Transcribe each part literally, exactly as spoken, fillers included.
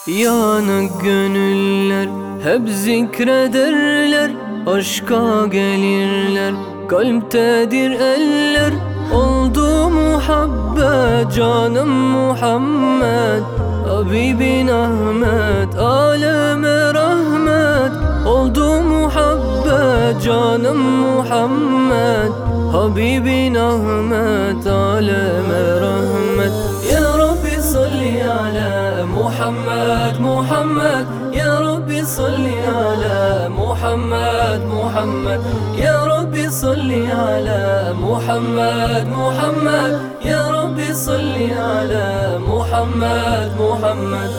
Yanık gönüller hep zikrederler, aşka gelirler, kalptedir eller. Oldu muhabbet canım Muhammed, Habibin Ahmet, aleme rahmet. Oldu muhabbet canım Muhammed, Habibin Ahmet, aleme rahmet. Ya Rabbi salli ala Muhammed, Muhammed. Ya Rabbi salli ala Muhammed, Muhammed. Ya Rabbi salli ala Muhammed, Muhammed. Ya Rabbi salli ala Muhammed, Muhammed.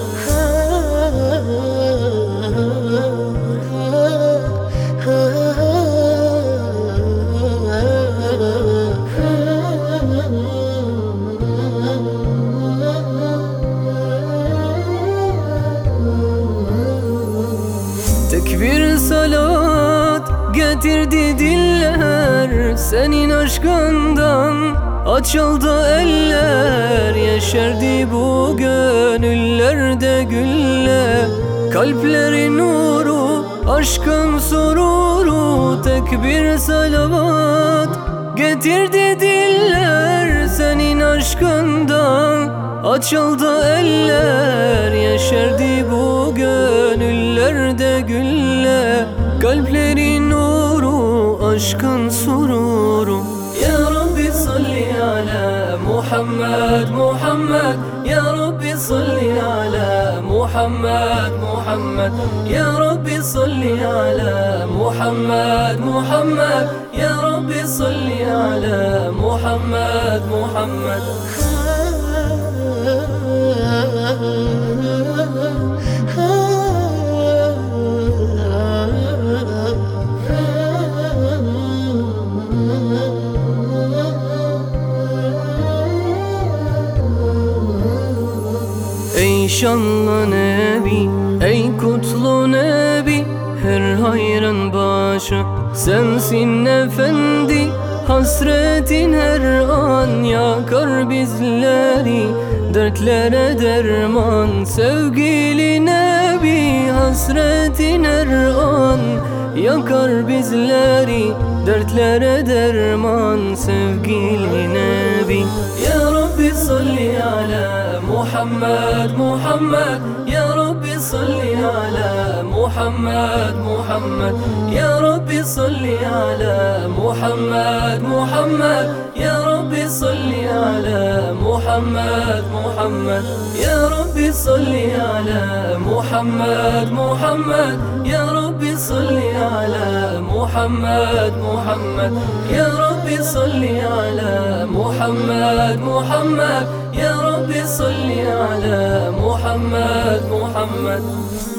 Tekbir salat getirdi diller, senin aşkından açıldı eller. Yeşerdi bu gönüllerde güller, kalplerin nuru, aşkın sururu. Tekbir salavat getirdi diller, senin aşkından açıldı eller. Yeşerdi bu gönüllerde güller, kalplerin nuru, aşkın sururu. Ya Rabbi salli ala Muhammed, Muhammed. Ya Rabbi salli ala Muhammed, Muhammed. Ya Rabbi salli ala Muhammed, Muhammed. Ya Rabbi salli ala Muhammed, Muhammed. Ey şanlı Nebi, ey kutlu Nebi, her hayrın başı sensin efendi. Hasretin her an yakar bizleri, dertlere derman sevgili Nebi. Hasretin her an yakar bizleri, dertlere derman sevgili Nebi. Ya Rabbi salli ala Muhammed, Muhammed. Ya Rabbi salli ala Muhammed, Muhammed. Ya Rabbi salli ala Muhammed, Muhammed. Ya Rabbi salli ala Muhammed, Muhammed. Ya Rabbi salli ala Muhammed, Muhammed. Ya Rabbi salli ala Muhammed, Muhammed. Ya Rabbi salli ala Muhammed, Muhammed. Ya Rabbi salli ala Muhammed, Muhammed.